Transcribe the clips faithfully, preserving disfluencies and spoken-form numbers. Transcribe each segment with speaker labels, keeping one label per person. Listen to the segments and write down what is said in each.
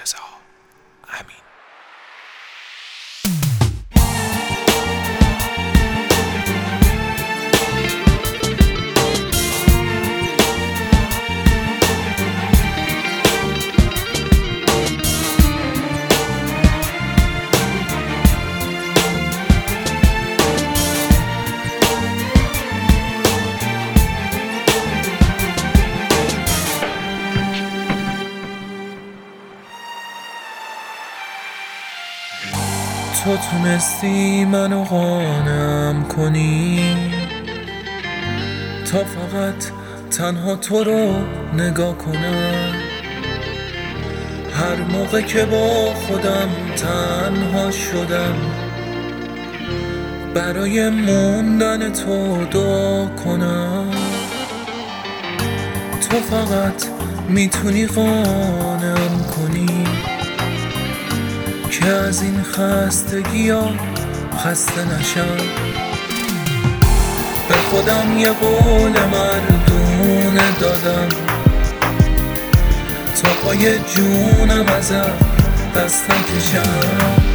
Speaker 1: رضا امین.
Speaker 2: تو تونستی منو قانعم کنی تا فقط تنها تو رو نگاه کنم. هر موقع که با خودم تنها شدم برای موندن تو دعا کنم. تو فقط میتونی قانعم کنی که از این خستگی ها خسته نشم. به خودم یه قول مردونه دادم تا پای جونم ازم دست نکشم.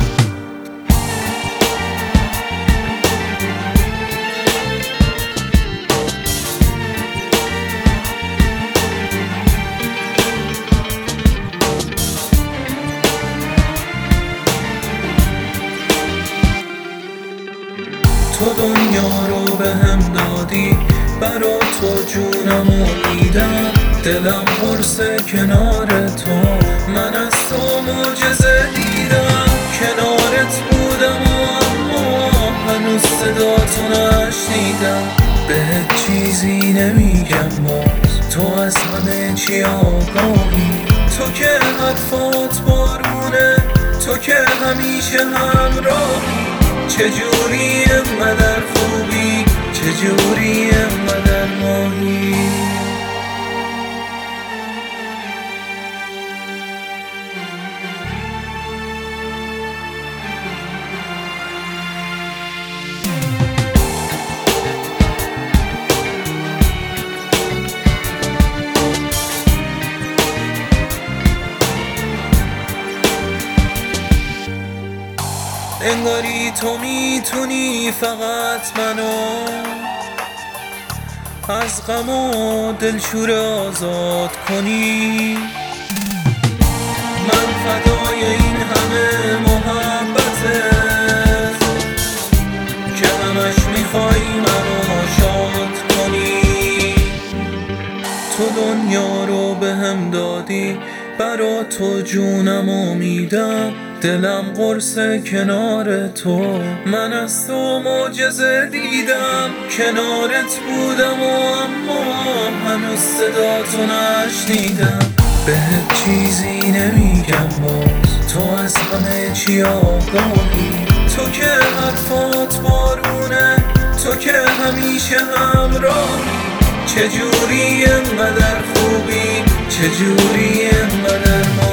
Speaker 2: تو دنیا رو به هم دادی، برا تو جونمو میدم. دلم پرسه کنار تو، من از تو معجزه دیدم. کنارت بودم و اما هنوز صداتو نشنیدم. بهت چیزی نمیگم باز، تو از همه چی آگاهی. تو که حرفات بارونه، تو که همیشه همراهی. چجوری انقدر خوبی، چجوری انقدر ماهی. انگاری تو میتونی فقط منو از غم و دلشور آزاد کنی. من فدای این همه محبته که همش میخوای منو شاد کنی. تو دنیا رو به هم دادی، برا تو جونمو میدم. دلم قرصه کنار تو، من از تو معجزه دیدم. کنارت بودم و اما هنوز صداتو نشنیدم. بهت چیزی نمیگم باز، تو از همه چی آگاهی. تو که حرفات بارونه، تو که همیشه همراهی. چجوری انقدر خوبی، چجوری انقدر